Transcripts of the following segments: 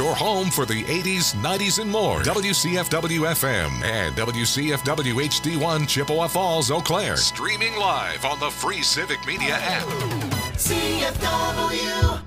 your home for the 80s, 90s, and more. WCFW-FM and WCFW HD1 Chippewa Falls, Eau Claire. Streaming live on the free Civic Media app. CFW.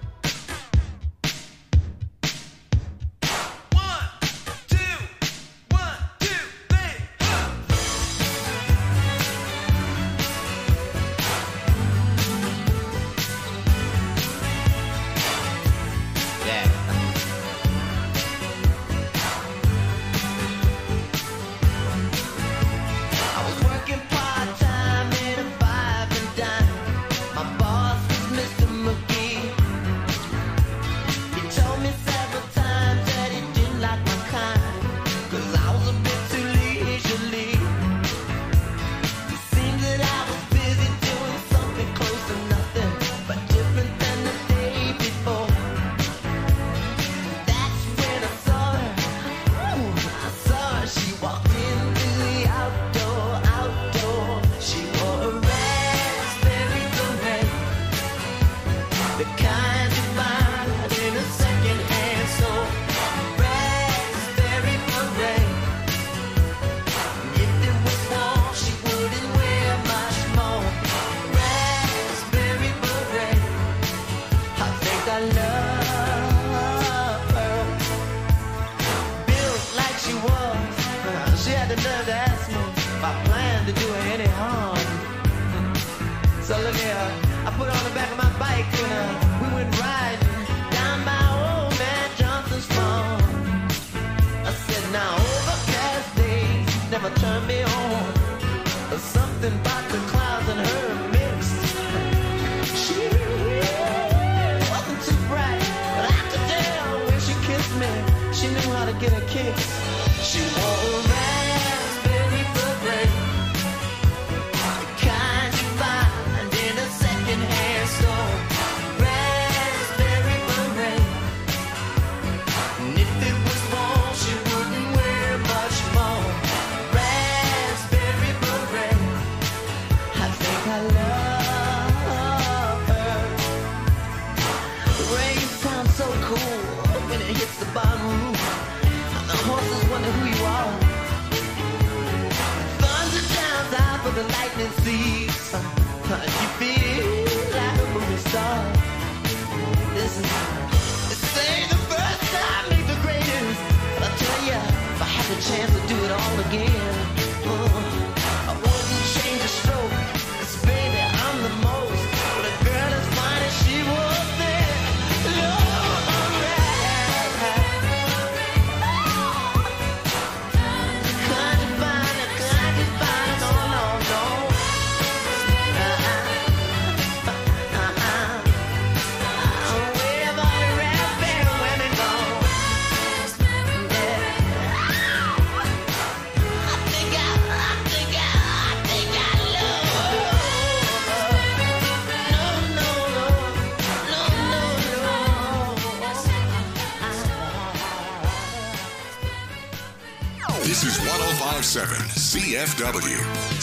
This is 105.7 CFW.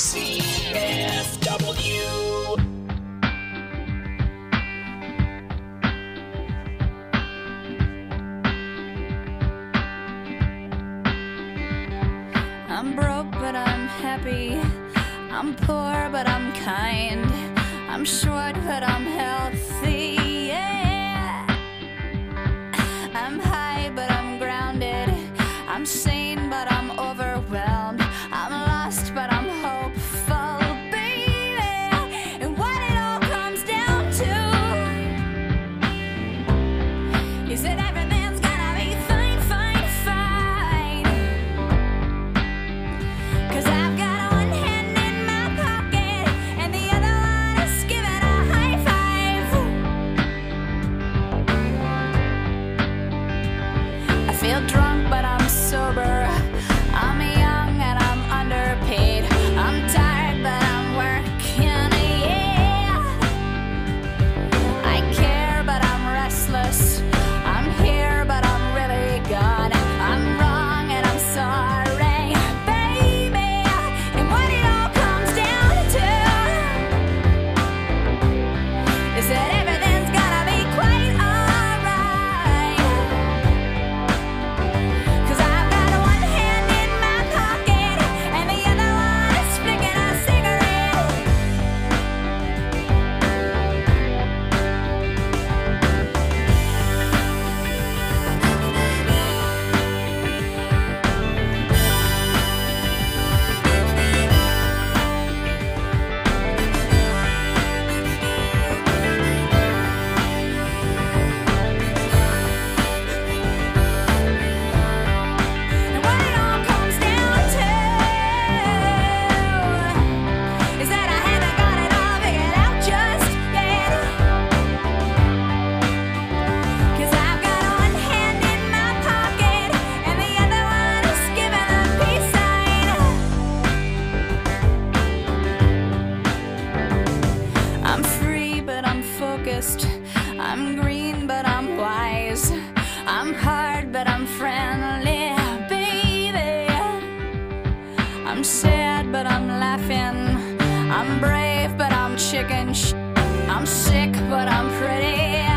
CFW. I'm broke, but I'm happy. I'm poor, but I'm kind. I'm short, but I'm healthy. Yeah. I'm high, but I'm grounded. I'm sane, but I'm overwhelmed. I'm lost, but I'm hopeful, baby. And what it all comes down to is that everything's gonna be fine, fine, fine. 'Cause I've got one hand in my pocket and the other one is giving a high five. I feel drunk, but I'm sober. I'm sad, but I'm laughing. I'm brave, but I'm chicken. I'm sick, but I'm pretty.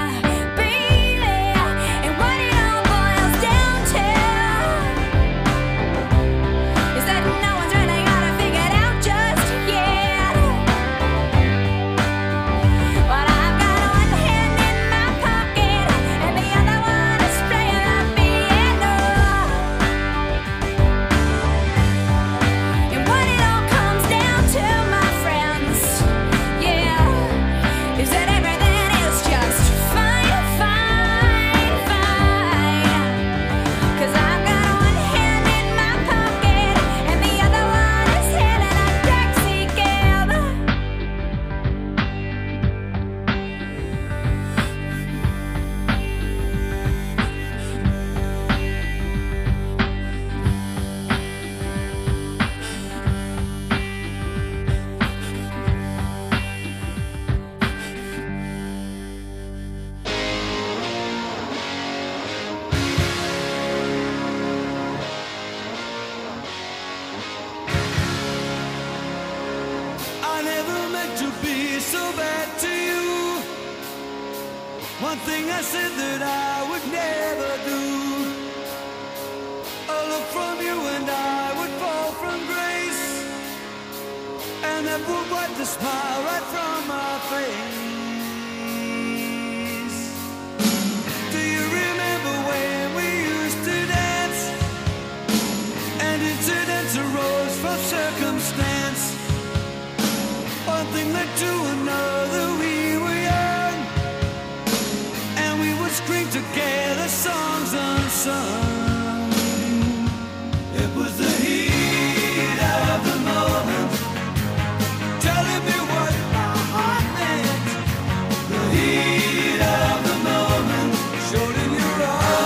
One thing I said that I would never do. A look from you and I would fall from grace, and that would wipe the smile right from my face. Do you remember when we used to dance, and incidents arose from circumstance? One thing led to another, we were young, and we would scream together songs unsung. It was the heat of the moment, telling me what my heart meant. The heat of the moment showed in your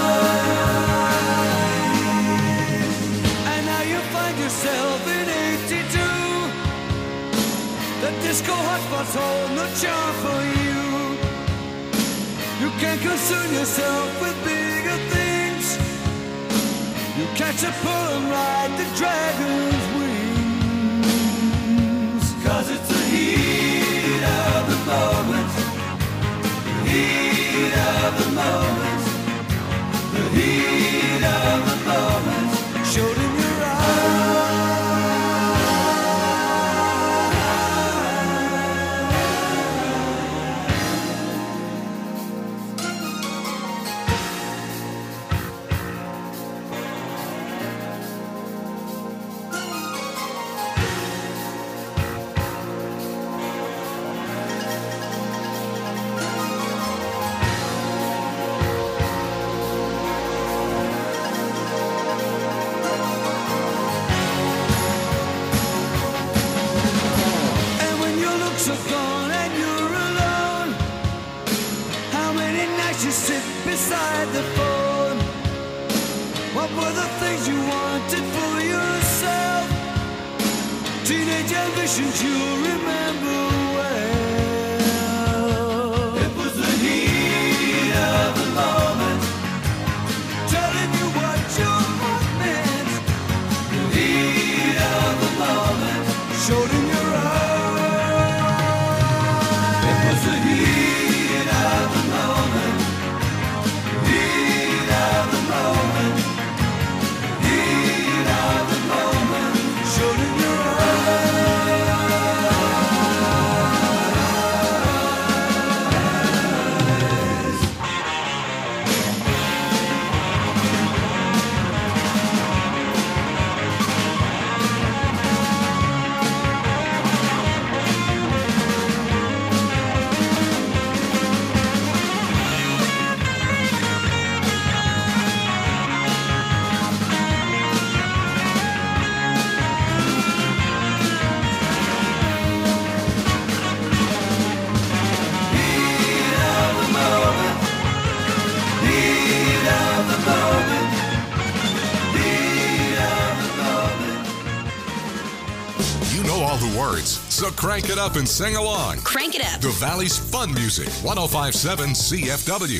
eyes, and now you find yourself in 82. The disco hotspots hold no charm for you. You can't concern yourself with bigger things. You catch a pull and ride the dragon's wings. 'Cause it's the heat of the moment, the heat of the moment, the heat of the moment showed in your eyes. Beside the phone, what were the things you wanted for yourself? Teenage ambitions you remember well. It was the heat of the moment, telling you what your heart meant. The heat of the moment showed in your eyes. It was the heat of the moment, heat of the moment, heat of the moment, showed in your So crank it up and sing along. Crank it up. The Valley's fun music, 105.7 CFW.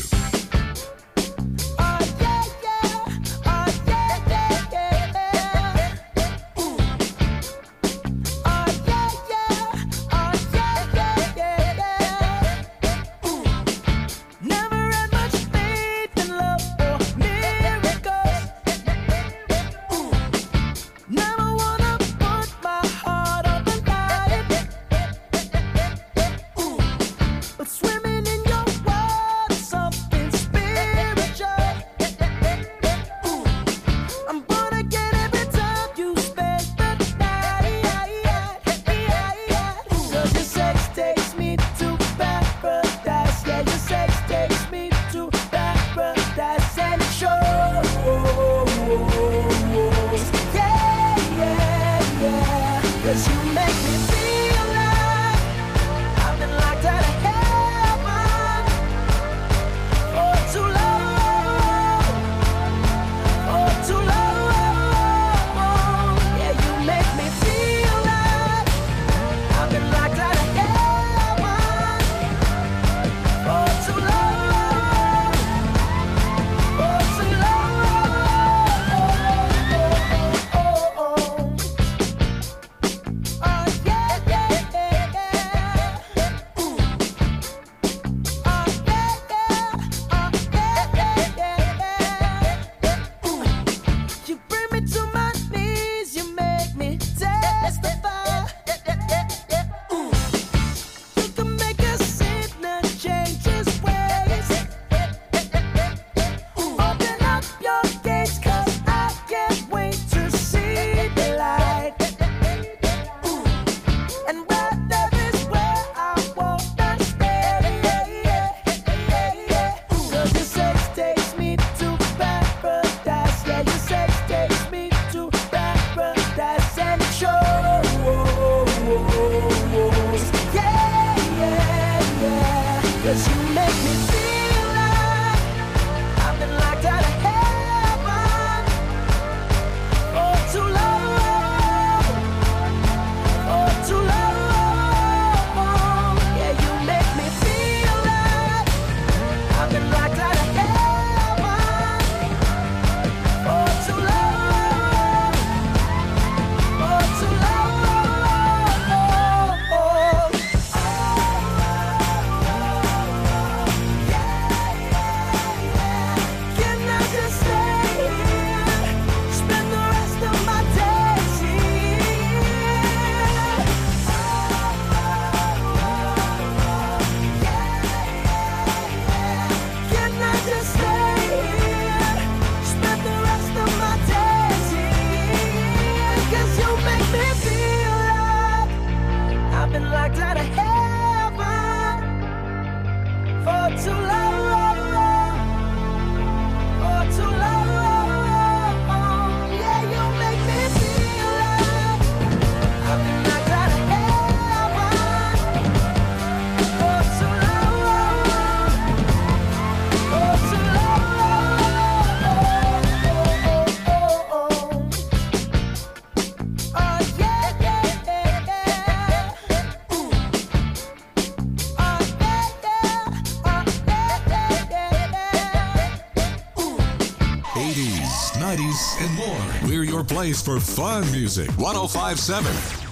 and more. We're your place for fun music. 105.7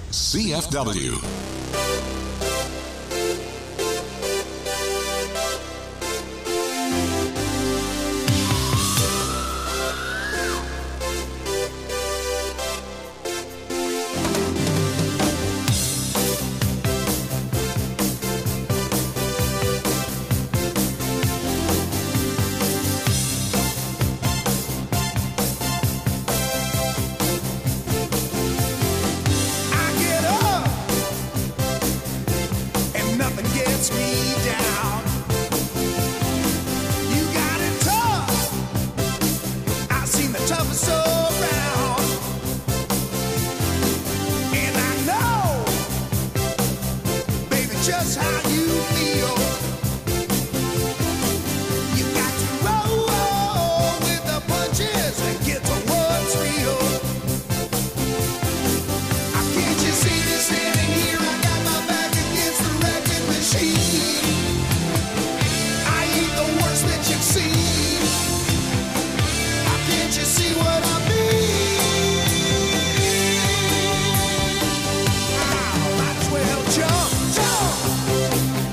CFW. Jump, jump.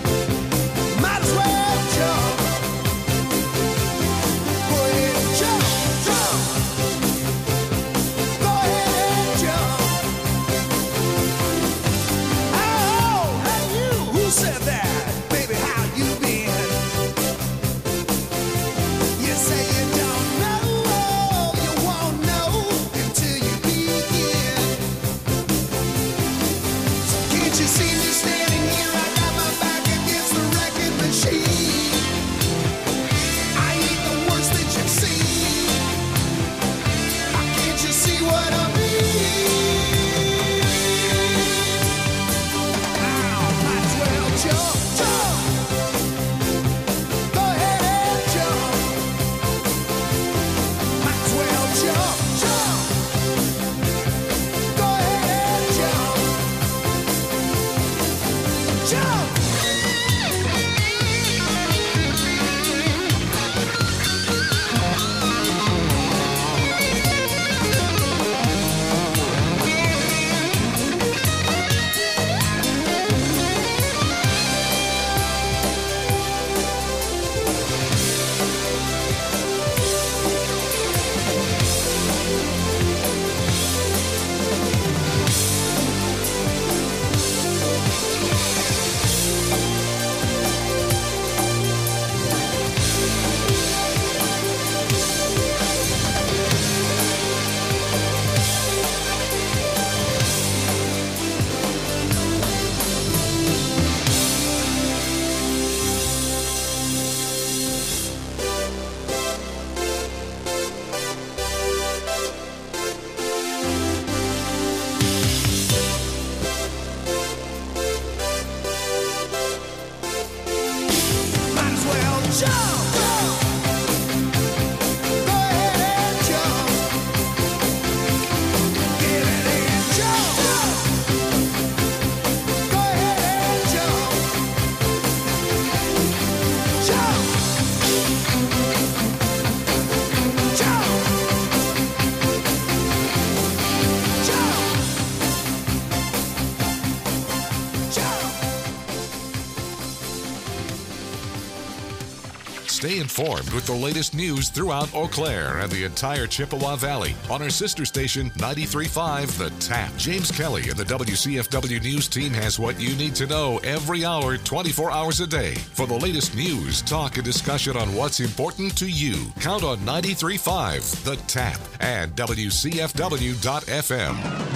Stay informed with the latest news throughout Eau Claire and the entire Chippewa Valley on our sister station 93.5 The Tap. James Kelly and the WCFW News team has what you need to know every hour, 24 hours a day. For the latest news, talk, and discussion on what's important to you, count on 93.5 The Tap and WCFW.FM.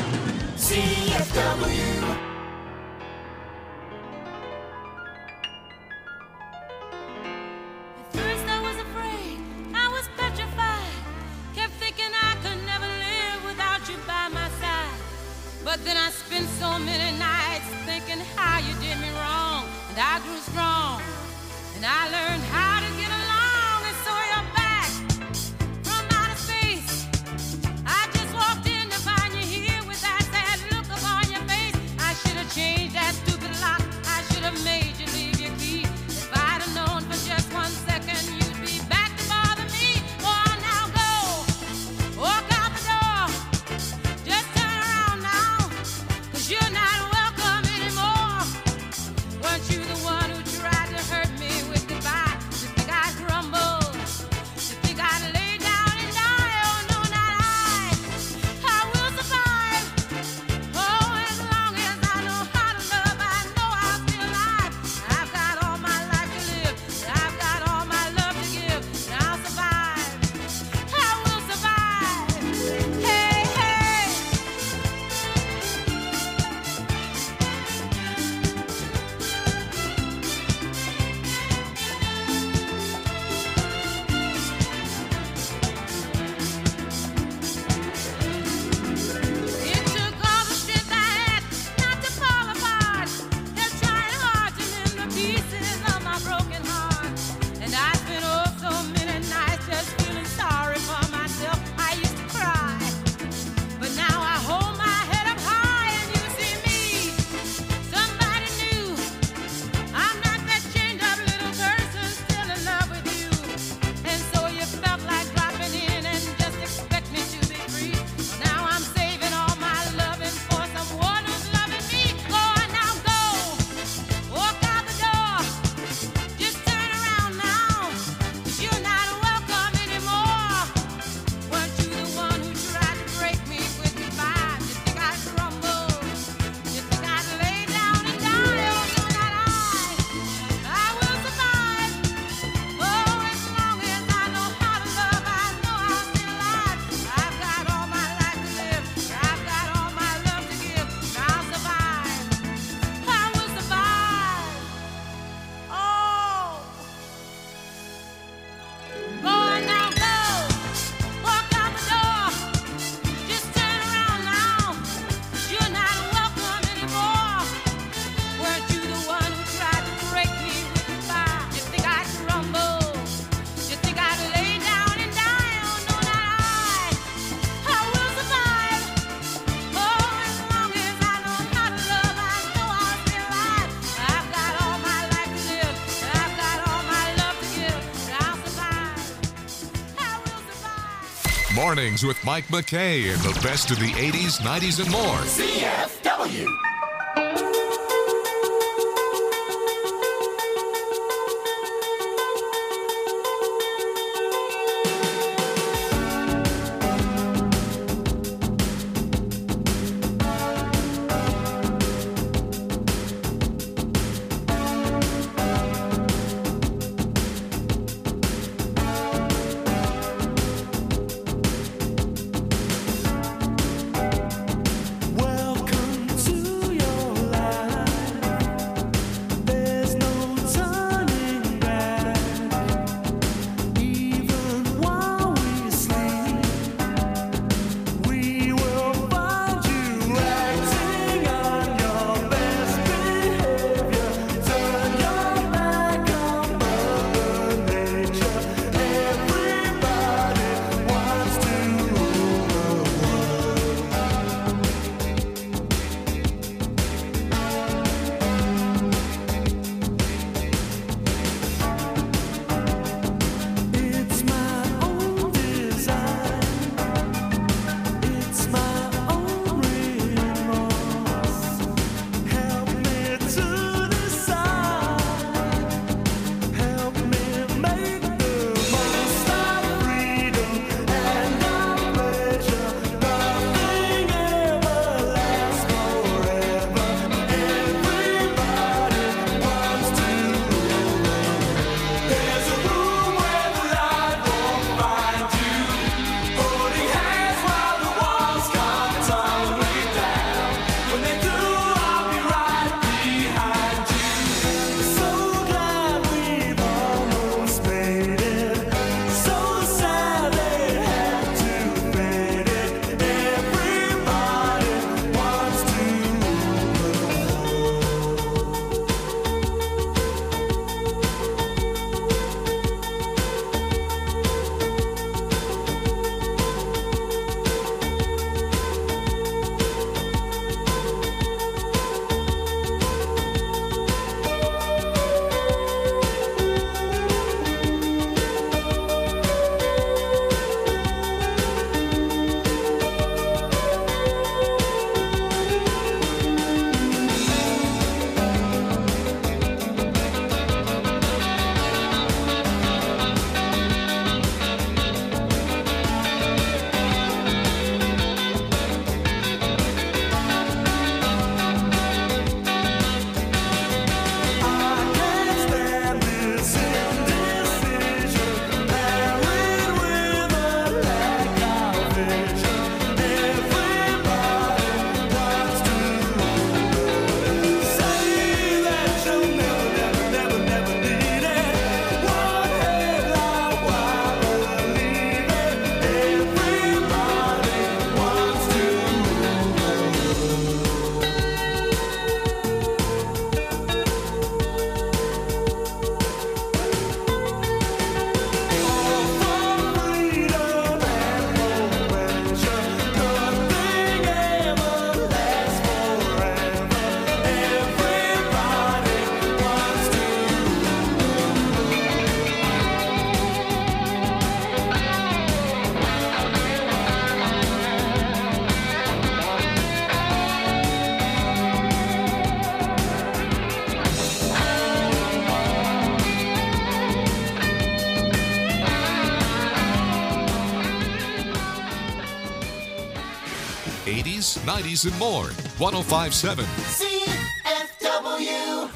CFW. But then I spent so many nights thinking how you did me wrong. And I grew strong, and I learned how to get along. And so you're back from outer space. I just walked in to find you here with that sad look upon your face. I should have changed that stupid lock. I should have made you leave your key. If I'd have known for just 1 second you'd be back to bother me. Oh, now go, walk out the door. Just turn around now. You're not welcome anymore. Weren't you the one who tried to hurt me with goodbye? You think I'd crumble? You think I'd lay down and die? Oh, no, not I will survive. Oh, as long as I know how to love, I know I'll be alive. I've got all my life to live. I've got all my love to give. And I'll survive. I will survive. Hey, hey. It took all the strength I had not to fall apart. They're trying hard to mend the pieces of my broken heart. And I spent so many nights just feeling sorry for myself. I used to cry, but now I hold my head up high and you see me, somebody new. I'm not that chained up little person still in love with you. And so you felt like dropping in and just expect me to be free. Now I'm saving all my loving for someone who's loving me. Go on now, go, walk out the door. Just turn around now, 'cause you're not welcome anymore. Weren't you the one who tried to break me with goodbye? You think I'd crumble? You think I'd lay down and die? Oh, no, not I will survive. Oh, as long as I know how to love, I know I'll be alive. I've got all my life to live. I've got all my love to give. And I'll survive. I will survive. Oh. Go on now, go. Walk out the door. Just turn around now. 'Cause you're not welcome anymore. Weren't you the one who tried to break me with goodbye? You think I'd crumble? You think I'd lay down and die? Oh, no, not I will survive. Oh, as long as I know how to love, I know I'll be alive. I've got all my life to live. I've got all my love to give. And I'll survive. I will survive. Mornings with Mike McKay and the best of the 80s, 90s, and more. CFW. Welcome to 80s, 90s, and more. 105.7. CFW.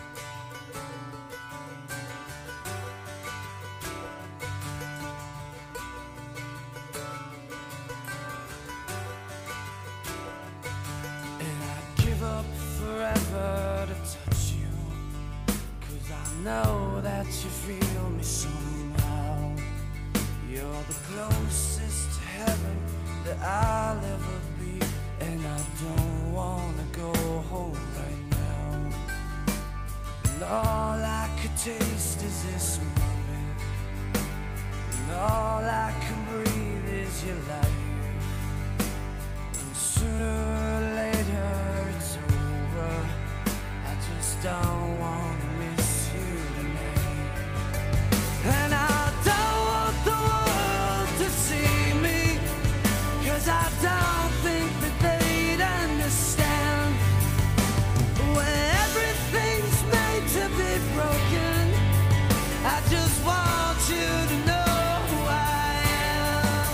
And I'd give up forever to touch you, 'cause I know that you feel me somehow. You're the closest to heaven that I'll ever be, and I don't wanna go home right now. And all I could taste is this moment, and all I can breathe is your life. And sooner or later it's over. I just don't wanna miss you tonight. And I don't want the world to see me, 'cause I don't think that they'd understand. When everything's made to be broken, I just want you to know who I am.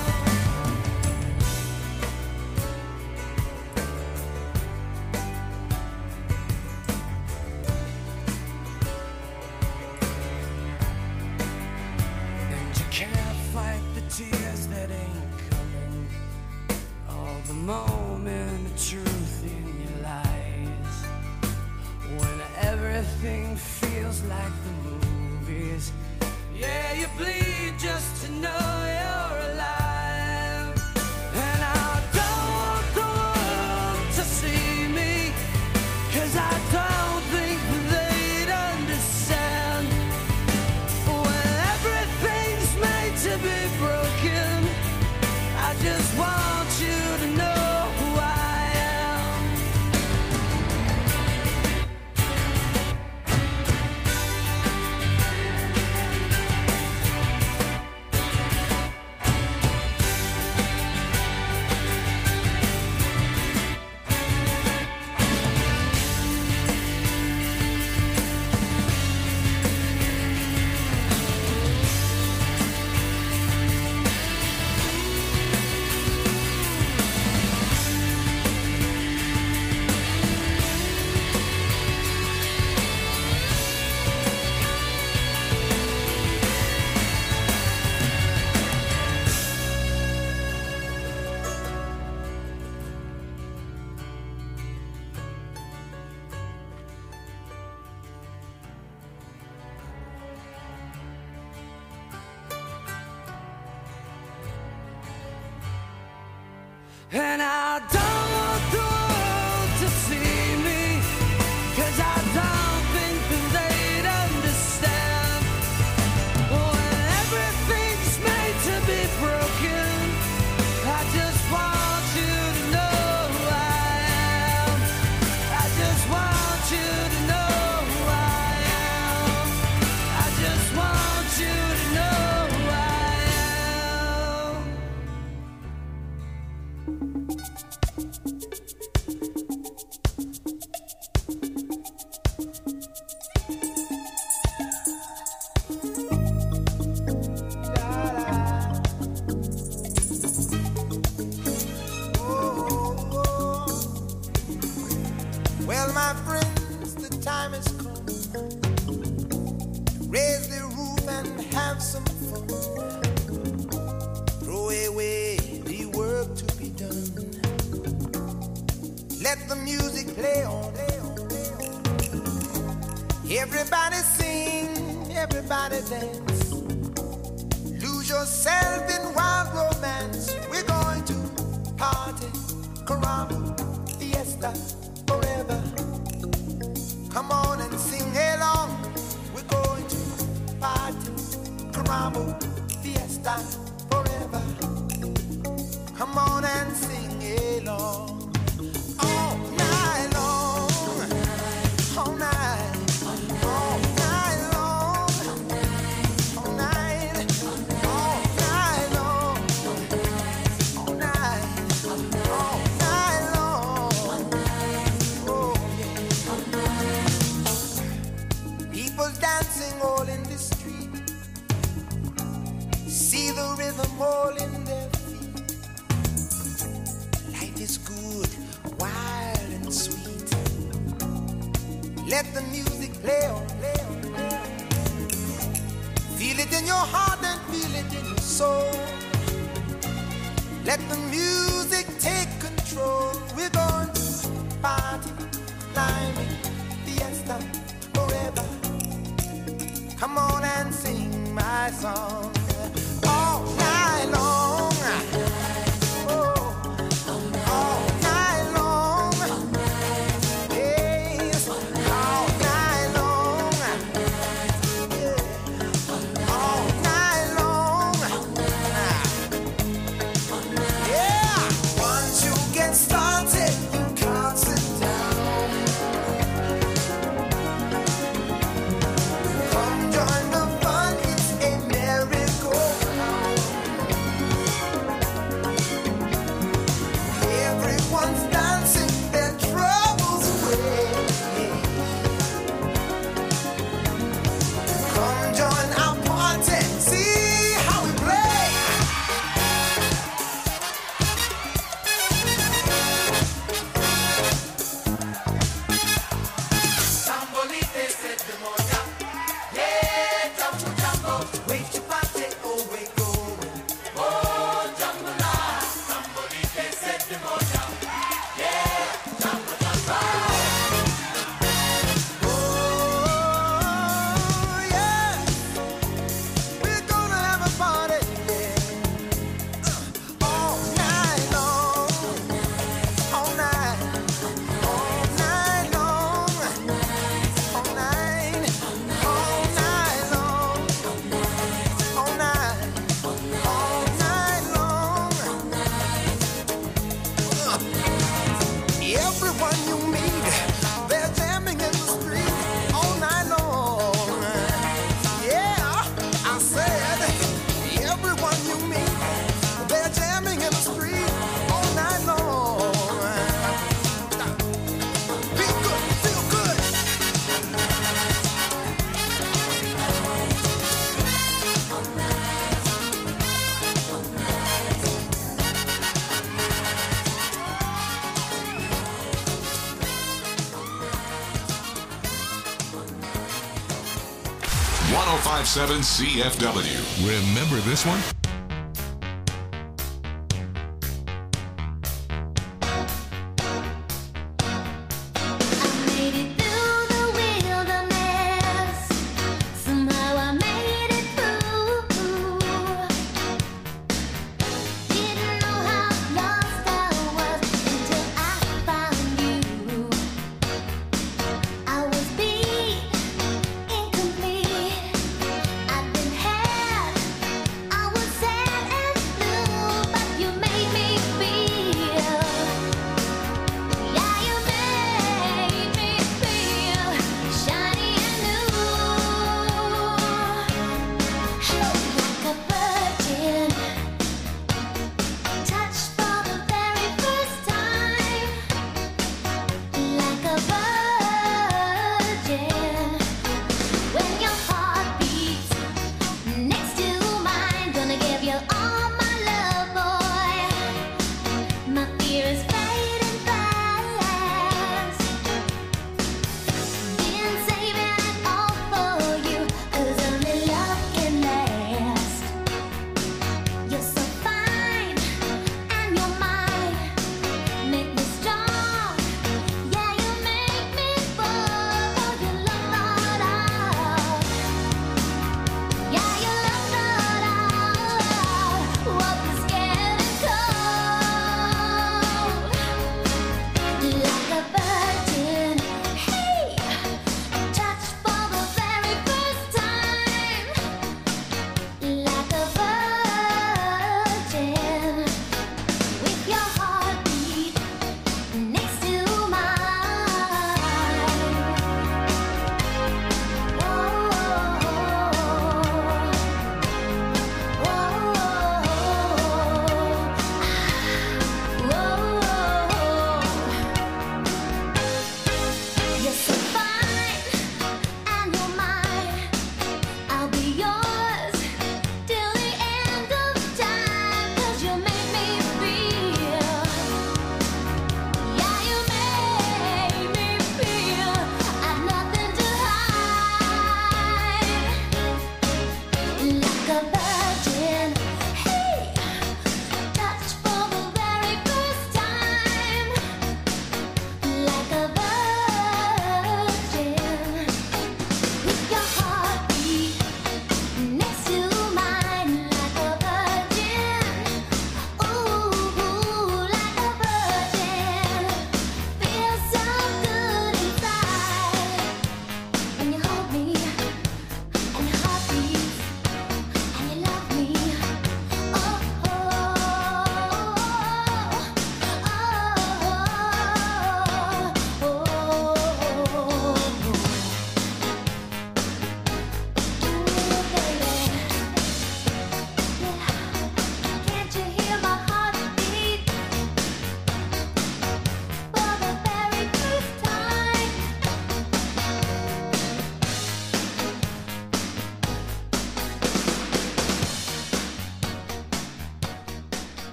And you can't fight the tears that ain't coming, all the moment of truth in your lies. When everything feels like the movies, yeah, you bleed just to know you're alive. And I don't want the world to see me, 'cause I don't think they'd understand. When everything's made to be broken, I just want you to know who I am. And I don't want the world to see me, 'cause I don't think that they'd understand. When everything's made to be broken, I just want you to know who I am. I just want you to know who I am. I just want you to know who I am. Well, my friends, the time has come. Raise the roof and have some fun. Throw away the work to be done. Let the music play on. Everybody sing, everybody dance. Lose yourself in wild romance. We're going to party, caramba, fiesta, forever. Come on and sing along. We're going to party, caramba, fiesta, forever. Come on and sing along. All night long, all night, all night long, all night, all night long, all night, all night long. Oh yeah. People dancing all in the street. See the rhythm all in their feet. Life is good. Let the music play on. Feel it in your heart and feel it in your soul. Let the music take control. We're going to party, climbing, fiesta, forever. Come on and sing my song all night long. Oh, all night long. Yes, all night long. Yeah, all night long. Yeah, once you get started, you can't sit down. Come join the fun, it's a merry-go-round. Everyone's dancing their troubles away. Come join our party, see how we play. Tambolite se demonia, yeah, jumbo jumbo, wait your party, oh we're going, oh jumbo la, tambolite se demonia, yeah, jumbo jumbo, oh yeah, we're gonna have a party, yeah, all night long, all night, all night long. All night, all night long, all night, all night long. Everyone you meet, they're jamming in the street all night long. Yeah, I said, everyone you meet, they're jamming in the street all night long. Feel good, feel good. .1057 CFW. Remember this one? Made it through the wilderness. Somehow I made it through. Didn't know how lost I was until I found you. I was beat, incomplete. I'd been had. I was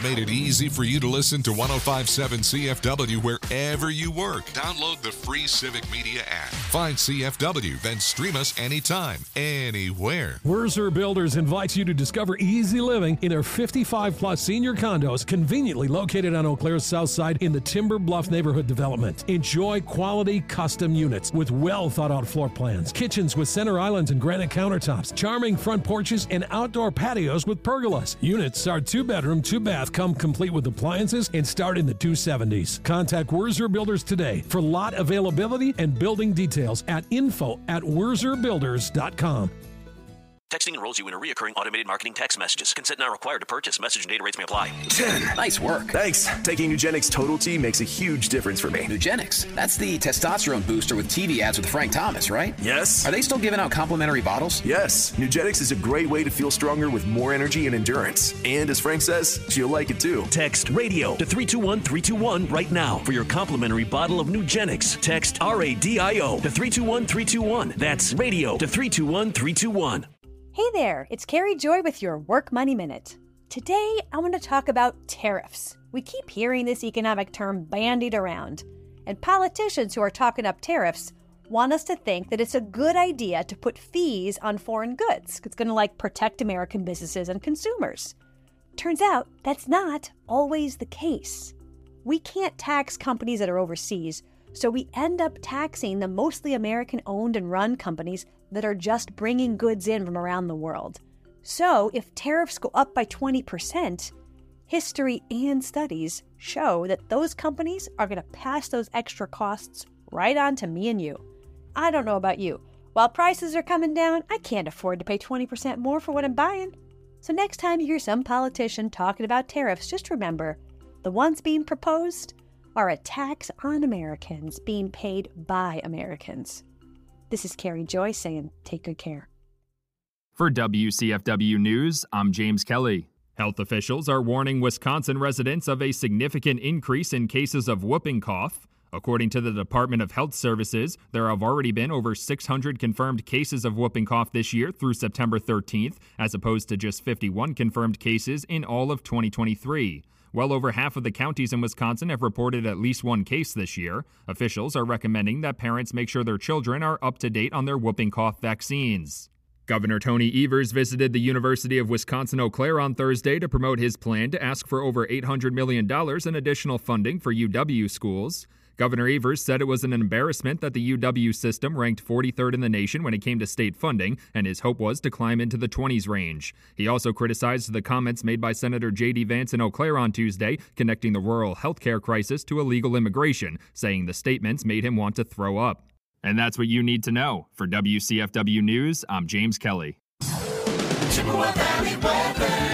made it easy for you to listen to 105.7 CFW wherever you work. Download the free Civic Media app. Find CFW, then stream us anytime, anywhere. Wurzer Builders invites you to discover easy living in their 55-plus senior condos conveniently located on Eau Claire's south side in the Timber Bluff neighborhood development. Enjoy quality custom units with well-thought-out floor plans, kitchens with center islands and granite countertops, charming front porches, and outdoor patios with pergolas. Units are 2-bedroom, 2-bath, come complete with appliances, and start in the 270s. Contact Wurzer Builders today for lot availability and building details at info@wurzerbuilders.com. Texting enrolls you in a reoccurring automated marketing text messages. Consent not required to purchase. Message and data rates may apply. 10. Nice work. Thanks. Taking Nugenix Total T makes a huge difference for me. Nugenix? That's the testosterone booster with TV ads with Frank Thomas, right? Yes. Are they still giving out complimentary bottles? Yes. Nugenix is a great way to feel stronger with more energy and endurance. And as Frank says, you'll like it too. Text RADIO to 321-321 right now for your complimentary bottle of Nugenix. Text RADIO to 321-321. That's radio to 321-321. Hey there, it's Carrie Joy with your Work Money Minute. Today, I want to talk about tariffs. We keep hearing this economic term bandied around, and politicians who are talking up tariffs want us to think that it's a good idea to put fees on foreign goods. It's going to protect American businesses and consumers. Turns out that's not always the case. We can't tax companies that are overseas, so we end up taxing the mostly American-owned and run companies that are just bringing goods in from around the world. So if tariffs go up by 20%, history and studies show that those companies are going to pass those extra costs right on to me and you. I don't know about you. While prices are coming down, I can't afford to pay 20% more for what I'm buying. So next time you hear some politician talking about tariffs, just remember, the ones being proposed are a tax on Americans being paid by Americans. This is Carrie Joy saying, take good care. For WCFW News, I'm James Kelly. Health officials are warning Wisconsin residents of a significant increase in cases of whooping cough. According to the Department of Health Services, there have already been over 600 confirmed cases of whooping cough this year through September 13th, as opposed to just 51 confirmed cases in all of 2023. Well over half of the counties in Wisconsin have reported at least one case this year. Officials are recommending that parents make sure their children are up to date on their whooping cough vaccines. Governor Tony Evers visited the University of Wisconsin-Eau Claire on Thursday to promote his plan to ask for over $800 million in additional funding for UW schools. Governor Evers said it was an embarrassment that the UW system ranked 43rd in the nation when it came to state funding, and his hope was to climb into the 20s range. He also criticized the comments made by Senator J.D. Vance in Eau Claire on Tuesday, connecting the rural health care crisis to illegal immigration, saying the statements made him want to throw up. And that's what you need to know. For WCFW News, I'm James Kelly. Chippewa Valley weather.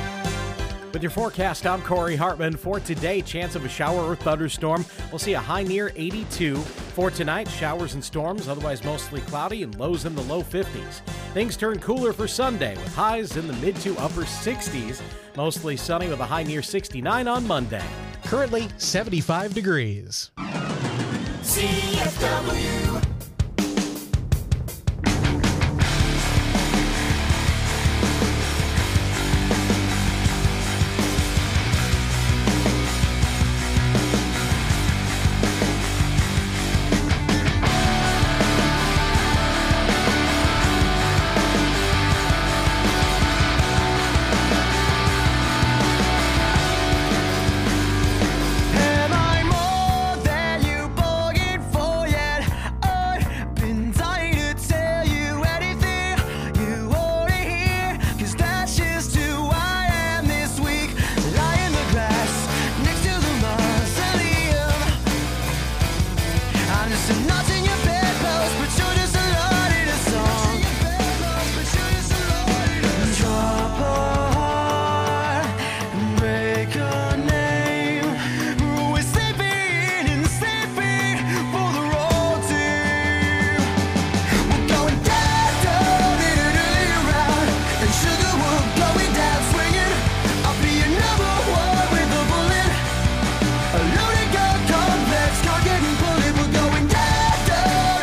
With your forecast, I'm Corey Hartman. For today, chance of a shower or thunderstorm. We'll see a high near 82. For tonight, showers and storms, otherwise mostly cloudy and lows in the low 50s. Things turn cooler for Sunday with highs in the mid to upper 60s. Mostly sunny with a high near 69 on Monday. Currently 75 degrees. CFW. Am I more than you bargained for yet? I've been dying to tell you anything you wanna hear, 'cause that's just who I am this week. Lie in the grass next to the mausoleum. I'm just a notch in your bedpost, but you're just a lot in a song. Drop a heart and break a name. We're sleeping and sleeping for the road team. We're going down, down in an early round, and sugar will going down swinging. I'll be your number one with a bullet. A loaded gun complex, can't get and bullet. We're going down, down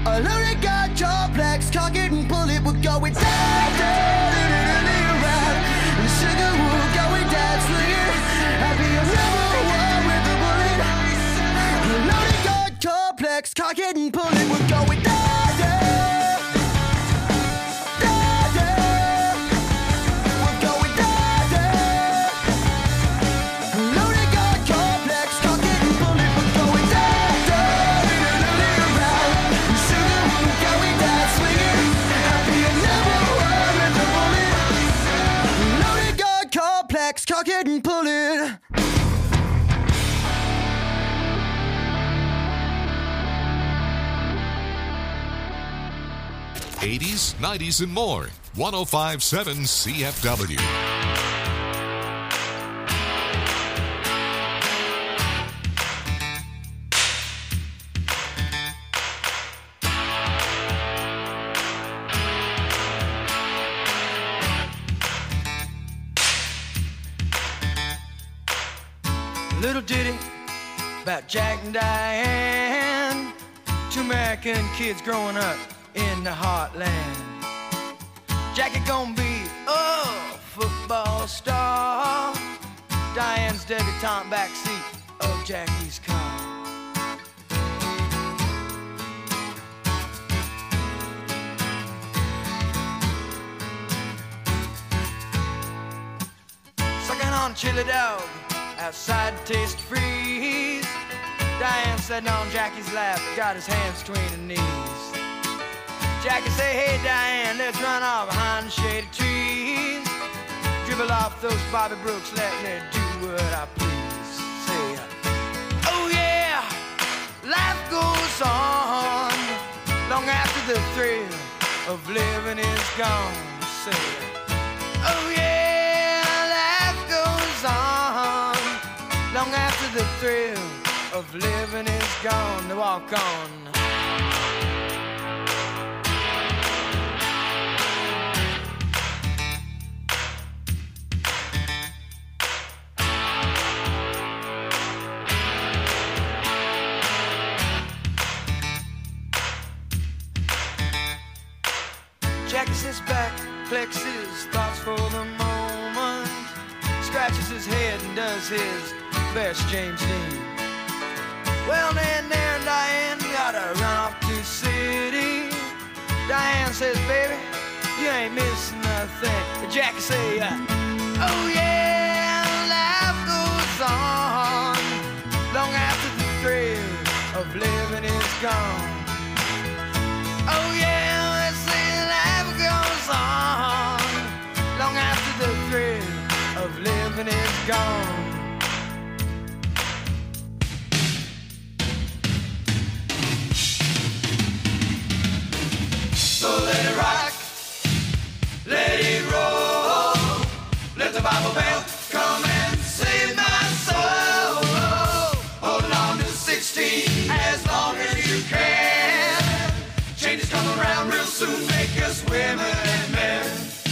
A loaded gun complex, cock it and pull it, we're going down, down, around. The sugar will going down, swinging. I'll be a number one with the bullet. A loaded gun complex, cock it and pull it, we're going down, down. Down, down. We're going down, down. A loaded gun complex, cock it and pull it, we're going down, down, around. The sugar will going down, swinging. I'll be a number one with the bullet. Loaded gun complex, cock it and pull it. 80s, 90s, and more. 1057 CFW. Little ditty about Jack and Diane, two American kids growing up in the heartland. Jackie gonna be a football star, Diane's debutante backseat of Jackie's car. Sucking on chili dog outside the Taste Freeze. Diane sitting on Jackie's lap, got his hands between her knees. Jackie say, hey Diane, let's run off behind the shady trees. Dribble off those Bobby Brooks, let me do what I please. Say, oh yeah, life goes on long after the thrill of living is gone. Say, oh yeah, life goes on long after the thrill of living is gone. To walk on. Jackie sits back, collects his thoughts for the moment, scratches his head and does his best James Dean. Well, then there and Diane gotta run off to the city. Diane says, baby, you ain't missing nothing. But Jackie say, oh yeah, life goes on long after the thrill of living is gone. Oh yeah, let's say life goes on long after the thrill of living is gone. So let it rock, let it roll, let the Bible belt come and save my soul. Hold on to 16 as long as you can. Changes come around real soon, make us women and men.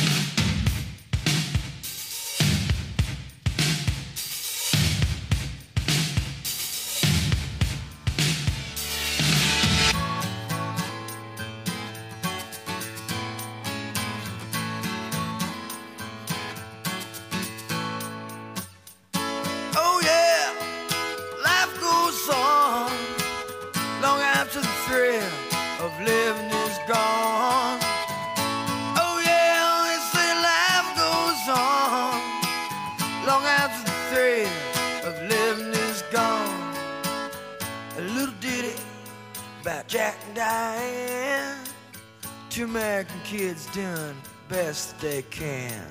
Oh yeah, life goes on long after the thrill of living is gone. Oh yeah, they say life goes on long after the thrill of living is gone. A little ditty about Jack and Diane, two American kids doing best they can.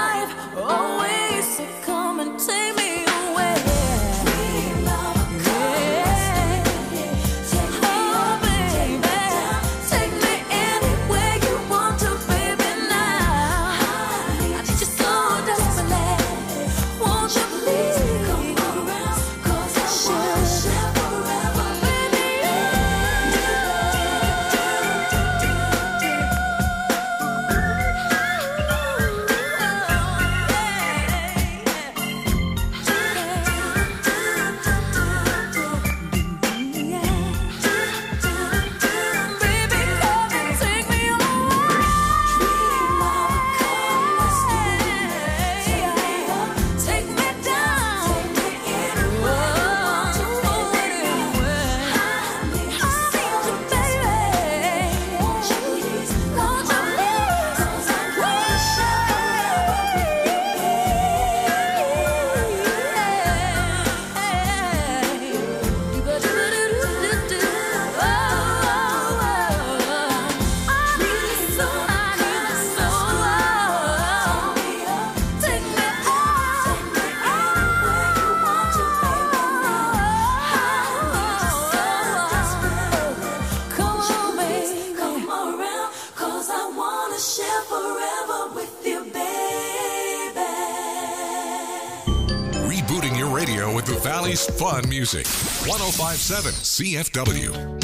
life. Always so come and take me away. Oh, baby, take me anywhere you want to, baby, now. I need you so desperately. Won't you please come around? 'Cause I wanna share forever, baby. Share forever with you, baby. Rebooting your radio with the Valley's fun music. 105.7 CFW.